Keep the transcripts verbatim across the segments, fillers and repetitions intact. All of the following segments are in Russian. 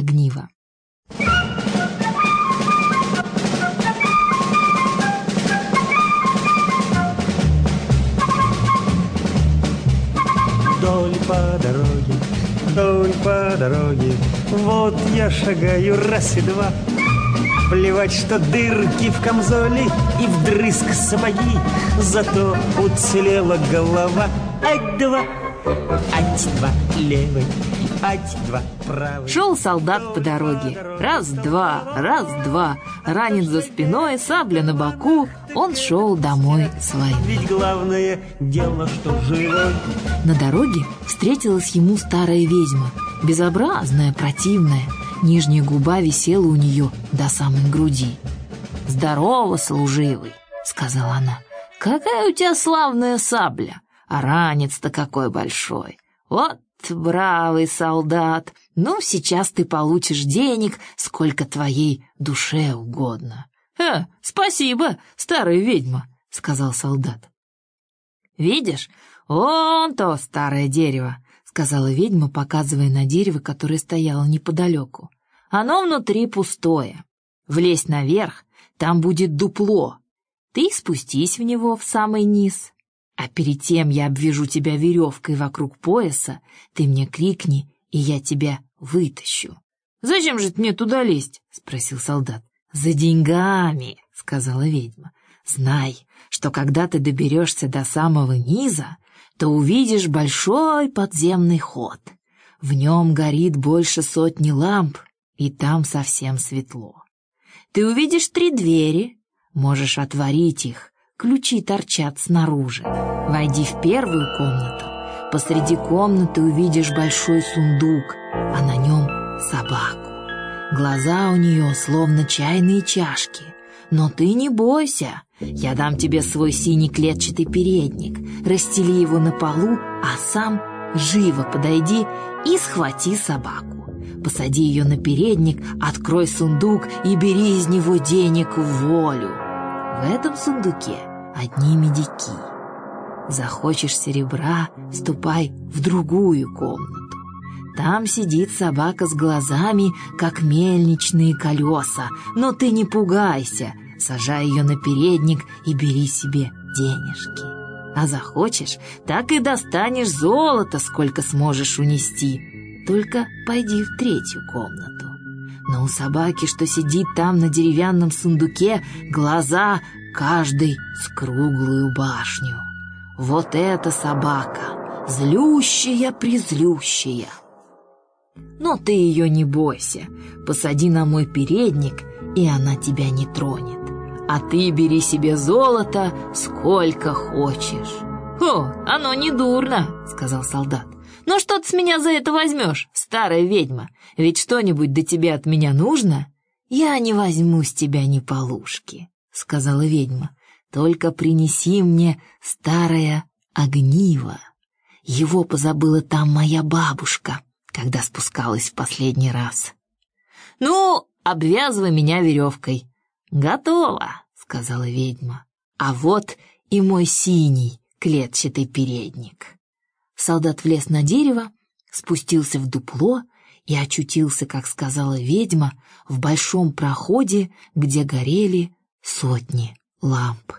огниво. Вдоль по дороге, вдоль по дороге, вот я шагаю раз и два. Плевать, что дырки в камзоле и вдрызг сапоги, зато уцелела голова. Ать-два, ать-два левый, ать-два правый. Шел солдат по дороге. Раз-два, раз-два. Ранец за спиной, сабля на боку. Он шел домой с войны. Ведь главное дело, что живой. На дороге встретилась ему старая ведьма. Безобразная, противная. Нижняя губа висела у нее до самой груди. «Здорово, служивый», — сказала она. «Какая у тебя славная сабля, а ранец-то какой большой. Вот бравый солдат. Ну, сейчас ты получишь денег, сколько твоей душе угодно». «Э, спасибо, старая ведьма», — сказал солдат. «Видишь, вон то старое дерево», — сказала ведьма, показывая на дерево, которое стояло неподалеку. «Оно внутри пустое. Влезь наверх, там будет дупло. Ты спустись в него в самый низ. А перед тем я обвяжу тебя веревкой вокруг пояса, ты мне крикни, и я тебя вытащу». «Зачем же мне туда лезть?» — спросил солдат. «За деньгами», — сказала ведьма. «Знай, что когда ты доберешься до самого низа, то увидишь большой подземный ход. В нем горит больше сотни ламп, и там совсем светло. Ты увидишь три двери, можешь отворить их, ключи торчат снаружи. Войди в первую комнату, посреди комнаты увидишь большой сундук, а на нем собаку. Глаза у нее словно чайные чашки, но ты не бойся, я дам тебе свой синий клетчатый передник, расстели его на полу, а сам живо подойди и схвати собаку. Посади ее на передник, открой сундук и бери из него денег в волю. В этом сундуке одни медики. Захочешь серебра, ступай в другую комнату. Там сидит собака с глазами, как мельничные колеса, но ты не пугайся, сажай ее на передник и бери себе денежки. А захочешь, так и достанешь золото, сколько сможешь унести. Только пойди в третью комнату. Но у собаки, что сидит там на деревянном сундуке, глаза каждый с круглую башню. Вот эта собака, злющая-призлющая. Но ты ее не бойся, посади на мой передник, и она тебя не тронет. А ты бери себе золото сколько хочешь. «О, оно не дурно», — сказал солдат. «Но что ты с меня за это возьмешь, старая ведьма? Ведь что-нибудь до тебя от меня нужно?» «Я не возьму с тебя ни полушки», — сказала ведьма. «Только принеси мне старое огниво. Его позабыла там моя бабушка, когда спускалась в последний раз». «Ну, обвязывай меня веревкой». «Готово», — сказала ведьма. «А вот и мой синий клетчатый передник». Солдат влез на дерево, спустился в дупло и очутился, как сказала ведьма, в большом проходе, где горели сотни ламп.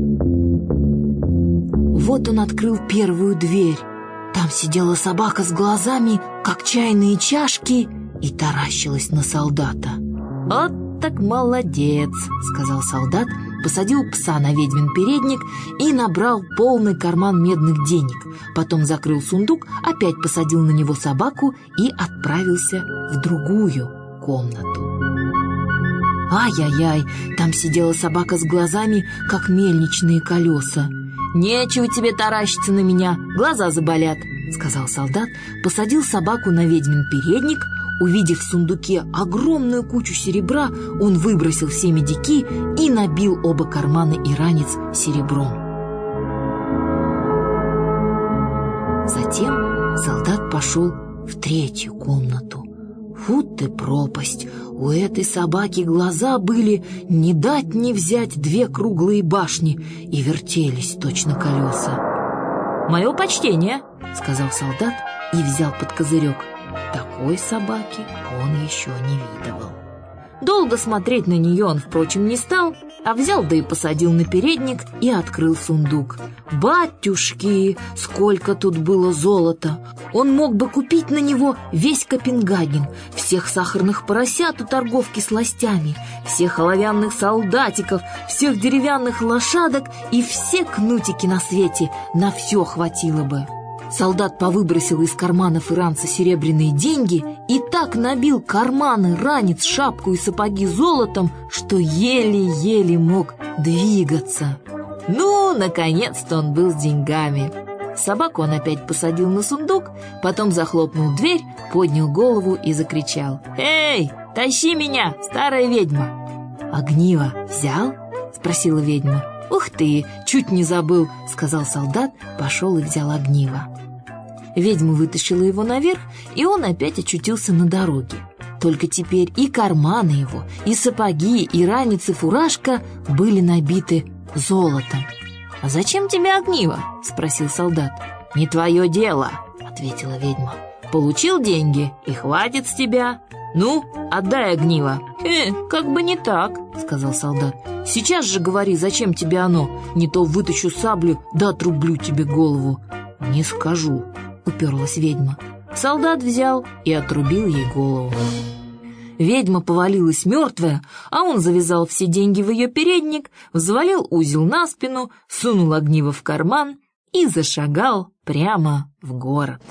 Вот он открыл первую дверь. Там сидела собака с глазами, как чайные чашки, и таращилась на солдата. «Вот так молодец», — сказал солдат, посадил пса на ведьмин передник и набрал полный карман медных денег. Потом закрыл сундук, опять посадил на него собаку и отправился в другую комнату. Ай-яй-яй, там сидела собака с глазами, как мельничные колеса. «Нечего тебе таращиться на меня, глаза заболят», — сказал солдат, посадил собаку на ведьмин передник. Увидев в сундуке огромную кучу серебра, он выбросил все медики и набил оба кармана и ранец серебром. Затем солдат пошел в третью комнату. Фу ты пропасть! У этой собаки глаза были не дать не взять две круглые башни и вертелись точно колеса. «Мое почтение!» — сказал солдат и взял под козырек. Так такой собаки он еще не видывал. Долго смотреть на нее он, впрочем, не стал, а взял да и посадил на передник и открыл сундук. Батюшки, сколько тут было золота! Он мог бы купить на него весь Копенгаген, всех сахарных поросят у торговки сластями, всех оловянных солдатиков, всех деревянных лошадок и все кнутики на свете. На все хватило бы. Солдат повыбросил из карманов иранца серебряные деньги и так набил карманы, ранец, шапку и сапоги золотом, что еле-еле мог двигаться. Ну, наконец-то он был с деньгами. Собаку он опять посадил на сундук, потом захлопнул дверь, поднял голову и закричал: «Эй, тащи меня, старая ведьма!» «Огниво взял?» — спросила ведьма. «Ух ты, чуть не забыл», — сказал солдат, пошел и взял огниво. Ведьма вытащила его наверх, и он опять очутился на дороге. Только теперь и карманы его, и сапоги, и ранец, и фуражка были набиты золотом. «А зачем тебе огниво?» — спросил солдат. «Не твое дело», — ответила ведьма. «Получил деньги, и хватит с тебя. Ну, отдай огниво». «Э, как бы не так», — сказал солдат. «Сейчас же говори, зачем тебе оно, не то вытащу саблю, да отрублю тебе голову». «Не скажу», — уперлась ведьма. Солдат взял и отрубил ей голову. Ведьма повалилась мертвая, а он завязал все деньги в ее передник, взвалил узел на спину, сунул огниво в карман и зашагал прямо в город.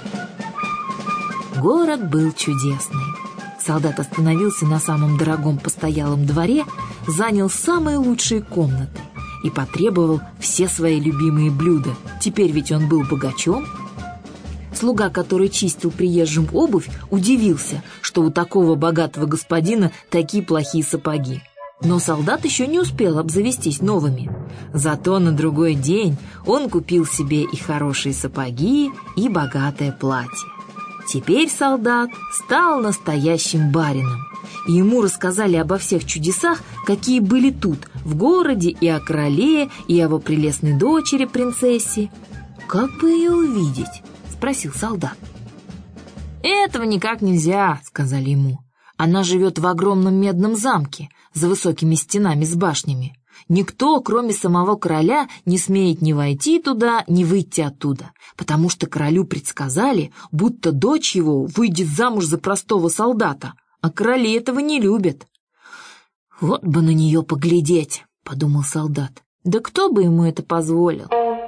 Город был чудесный. Солдат остановился на самом дорогом постоялом дворе, занял самые лучшие комнаты и потребовал все свои любимые блюда. Теперь ведь он был богачом. Слуга, который чистил приезжим обувь, удивился, что у такого богатого господина такие плохие сапоги. Но солдат еще не успел обзавестись новыми. Зато на другой день он купил себе и хорошие сапоги, и богатое платье. Теперь солдат стал настоящим барином, и ему рассказали обо всех чудесах, какие были тут, в городе, и о короле, и о его прелестной дочери, принцессе. «Как бы ее увидеть?» — спросил солдат. «Этого никак нельзя», — сказали ему. «Она живет в огромном медном замке, за высокими стенами с башнями. Никто, кроме самого короля, не смеет ни войти туда, ни выйти оттуда, потому что королю предсказали, будто дочь его выйдет замуж за простого солдата, а короли этого не любят». «Вот бы на нее поглядеть», — подумал солдат. «Да кто бы ему это позволил?»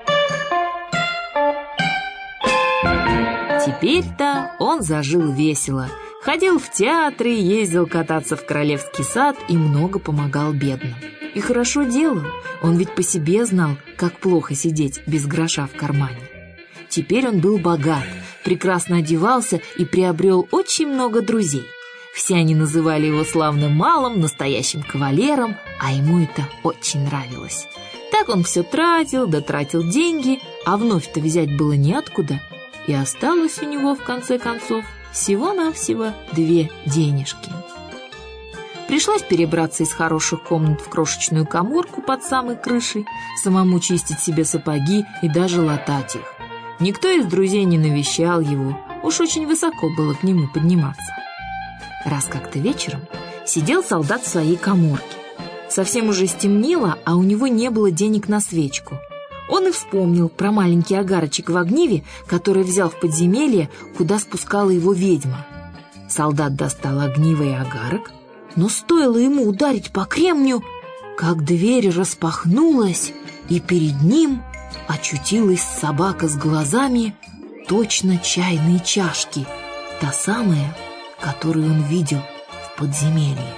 Теперь-то он зажил весело, ходил в театры, ездил кататься в королевский сад и много помогал бедным. И хорошо делал, он ведь по себе знал, как плохо сидеть без гроша в кармане. Теперь он был богат, прекрасно одевался и приобрел очень много друзей. Все они называли его славным малым, настоящим кавалером, а ему это очень нравилось. Так он все тратил, да тратил деньги, а вновь-то взять было неоткуда. И осталось у него, в конце концов, всего-навсего две денежки. Пришлось перебраться из хороших комнат в крошечную каморку под самой крышей, самому чистить себе сапоги и даже латать их. Никто из друзей не навещал его, уж очень высоко было к нему подниматься. Раз как-то вечером сидел солдат в своей каморке. Совсем уже стемнело, а у него не было денег на свечку. Он и вспомнил про маленький огарочек в огниве, который взял в подземелье, куда спускала его ведьма. Солдат достал огниво и огарок, но стоило ему ударить по кремню, как дверь распахнулась, и перед ним очутилась собака с глазами, точно чайные чашки, та самая, которую он видел в подземелье.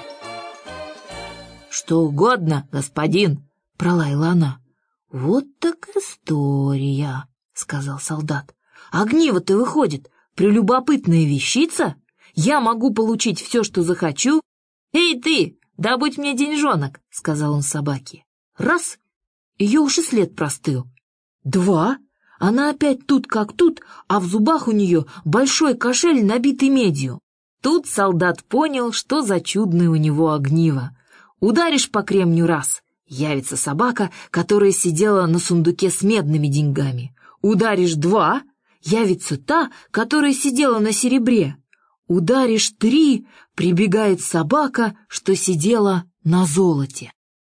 «Что угодно, господин!» — пролаяла она. «Вот так история», — сказал солдат. «Огниво-то, выходит, прелюбопытная вещица? Я могу получить все, что захочу?» «Эй ты, добудь мне деньжонок», — сказал он собаке. Раз — ее уж и след простыл. Два — она опять тут как тут, а в зубах у нее большой кошель, набитый медью. Тут солдат понял, что за чудное у него огниво. Ударишь по кремню раз — явится собака, которая сидела на сундуке с медными деньгами. Ударишь два — явится та, которая сидела на серебре. Ударишь три, прибегает собака, что сидела на золоте.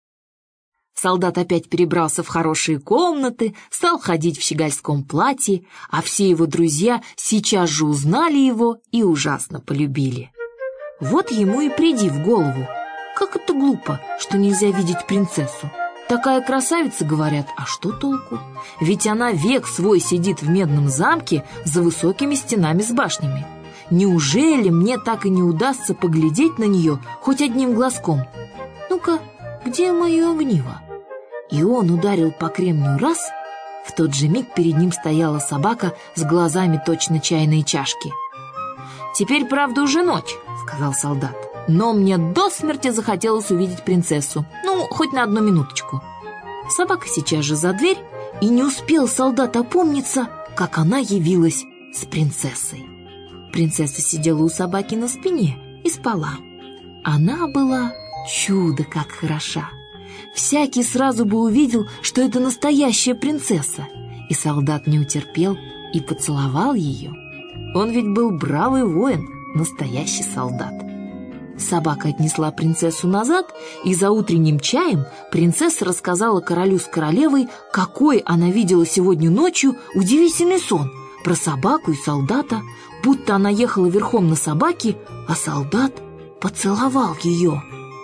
Солдат опять перебрался в хорошие комнаты, стал ходить в щегольском платье, а все его друзья сейчас же узнали его и ужасно полюбили. Вот ему и приди в голову, как это глупо, что нельзя видеть принцессу. Такая красавица, говорят, а что толку? Ведь она век свой сидит в медном замке за высокими стенами с башнями. Неужели мне так и не удастся поглядеть на нее хоть одним глазком? Ну-ка, где мое огниво? И он ударил по кремню раз, в тот же миг перед ним стояла собака с глазами точно чайной чашки. «Теперь, правда, уже ночь», — сказал солдат, «но мне до смерти захотелось увидеть принцессу, ну, хоть на одну минуточку». Собака сейчас же за дверь, и не успел солдат опомниться, как она явилась с принцессой. Принцесса сидела у собаки на спине и спала. Она была чудо как хороша. Всякий сразу бы увидел, что это настоящая принцесса, и солдат не утерпел и поцеловал ее. Он ведь был бравый воин, настоящий солдат. Собака отнесла принцессу назад, и за утренним чаем принцесса рассказала королю с королевой, какой она видела сегодня ночью удивительный сон про собаку и солдата, будто она ехала верхом на собаке, а солдат поцеловал ее.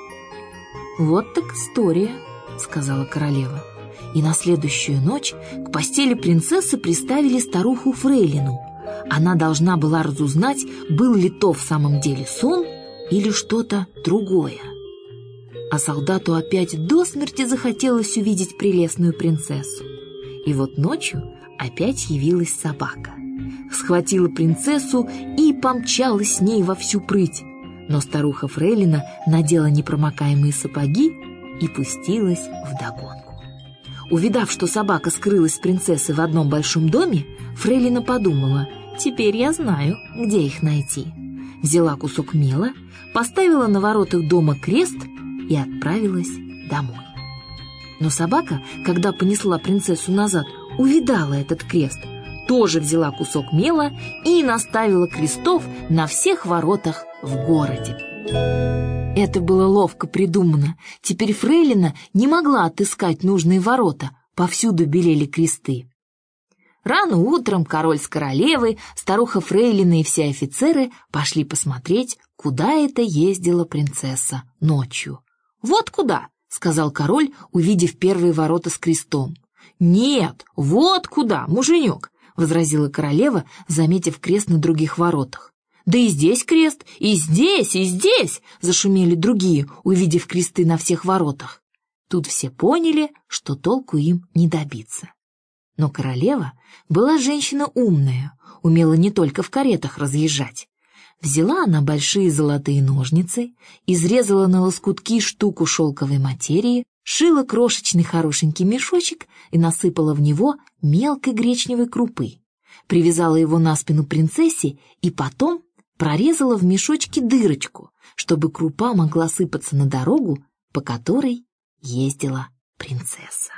«Вот так история», — сказала королева. И на следующую ночь к постели принцессы приставили старуху Фрейлину. Она должна была разузнать, был ли то в самом деле сон или что-то другое. А солдату опять до смерти захотелось увидеть прелестную принцессу. И вот ночью опять явилась собака. Схватила принцессу и помчалась с ней во всю прыть. Но старуха Фрейлина надела непромокаемые сапоги и пустилась вдогонку. Увидав, что собака скрылась с принцессой в одном большом доме, Фрейлина подумала: «Теперь я знаю, где их найти». Взяла кусок мела, поставила на воротах дома крест и отправилась домой. Но собака, когда понесла принцессу назад, увидала этот крест, тоже взяла кусок мела и наставила крестов на всех воротах в городе. Это было ловко придумано. Теперь Фрейлина не могла отыскать нужные ворота, повсюду белели кресты. Рано утром король с королевой, старуха Фрейлина и все офицеры пошли посмотреть, куда это ездила принцесса ночью. «Вот куда», — сказал король, увидев первые ворота с крестом. «Нет, вот куда, муженек», — возразила королева, заметив крест на других воротах. «Да и здесь крест, и здесь, и здесь!» — зашумели другие, увидев кресты на всех воротах. Тут все поняли, что толку им не добиться. Но королева была женщина умная, умела не только в каретах разъезжать. Взяла она большие золотые ножницы, изрезала на лоскутки штуку шелковой материи, шила крошечный хорошенький мешочек и насыпала в него мелкой гречневой крупы. Привязала его на спину принцессе и потом прорезала в мешочке дырочку, чтобы крупа могла сыпаться на дорогу, по которой ездила принцесса.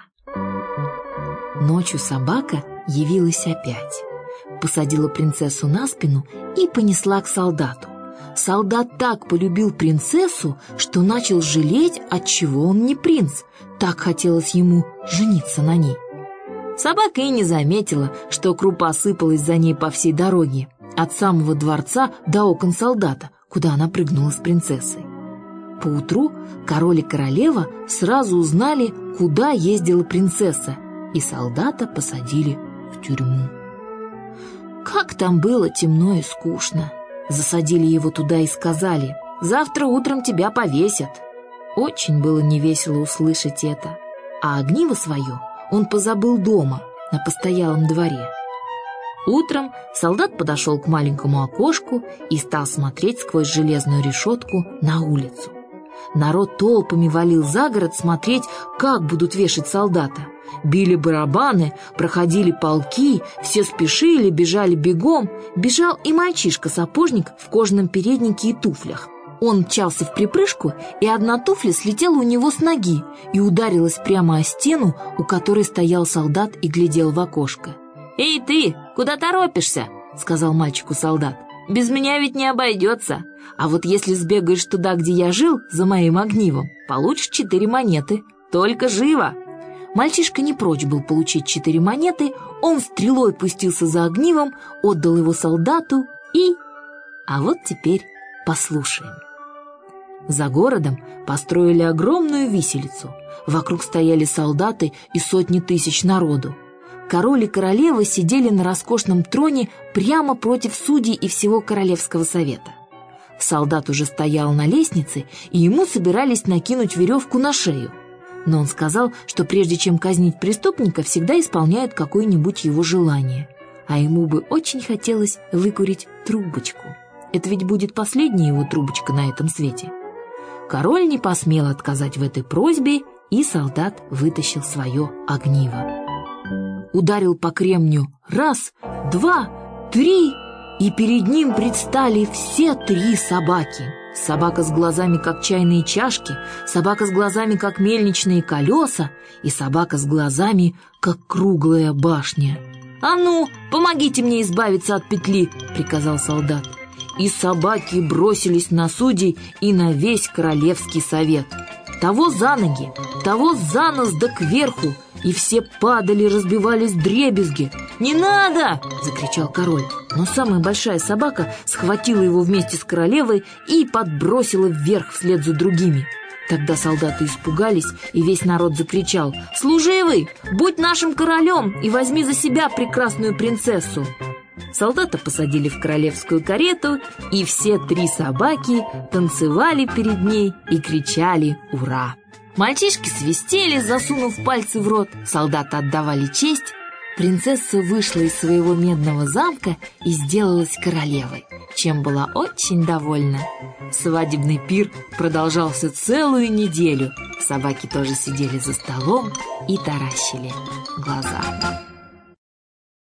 Ночью собака явилась опять, посадила принцессу на спину и понесла к солдату. Солдат так полюбил принцессу, что начал жалеть, отчего он не принц. Так хотелось ему жениться на ней. Собака и не заметила, что крупа сыпалась за ней по всей дороге, от самого дворца до окон солдата, куда она прыгнула с принцессой. Поутру король и королева сразу узнали, куда ездила принцесса, и солдата посадили в тюрьму. Как там было темно и скучно. Засадили его туда и сказали: «Завтра утром тебя повесят». Очень было невесело услышать это, а огниво свое он позабыл дома, на постоялом дворе. Утром солдат подошел к маленькому окошку и стал смотреть сквозь железную решетку на улицу. Народ толпами валил за город смотреть, как будут вешать солдата. Били барабаны, проходили полки, все спешили, бежали бегом. Бежал и мальчишка-сапожник в кожаном переднике и туфлях. Он мчался в припрыжку, и одна туфля слетела у него с ноги и ударилась прямо о стену, у которой стоял солдат и глядел в окошко. «Эй ты, куда торопишься?» — сказал мальчику солдат. без меня ведь не обойдется. А вот если сбегаешь туда, где я жил, за моим огнивом, получишь четыре монеты. Только живо!» Мальчишка не прочь был получить четыре монеты, он стрелой пустился за огнивом, отдал его солдату и... А вот теперь послушаем. За городом построили огромную виселицу. Вокруг стояли солдаты и сотни тысяч народу. Король и королева сидели на роскошном троне прямо против судей и всего Королевского совета. Солдат уже стоял на лестнице, и ему собирались накинуть веревку на шею. Но он сказал, что прежде чем казнить преступника, всегда исполняют какое-нибудь его желание. А ему бы очень хотелось выкурить трубочку. Это ведь будет последняя его трубочка на этом свете. Король не посмел отказать в этой просьбе, и солдат вытащил свое огниво. Ударил по кремню раз, два, три, и перед ним предстали все три собаки. Собака с глазами, как чайные чашки, собака с глазами, как мельничные колеса, и собака с глазами, как круглая башня. «А ну, помогите мне избавиться от петли!» — приказал солдат. И собаки бросились на судей и на весь королевский совет. Того за ноги, того за нос да кверху, и все падали, разбивались вдребезги. «Не надо!» — закричал король. Но самая большая собака схватила его вместе с королевой и подбросила вверх вслед за другими. Тогда солдаты испугались, и весь народ закричал: «Служивый, будь нашим королем и возьми за себя прекрасную принцессу!» Солдата посадили в королевскую карету, и все три собаки танцевали перед ней и кричали «Ура!». Мальчишки свистели, засунув пальцы в рот, солдаты отдавали честь. Принцесса вышла из своего медного замка и сделалась королевой, чем была очень довольна. Свадебный пир продолжался целую неделю. Собаки тоже сидели за столом и таращили глаза.